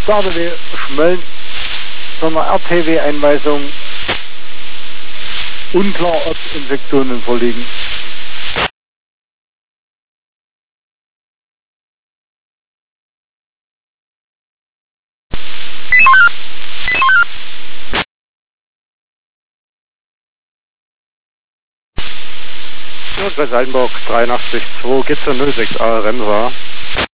Stadeweh Schmölln zu einer RTW-Einweisung. Unklar, ob Infektionen vorliegen. Bei Seidenburg 83-2 geht zur 06A Remser.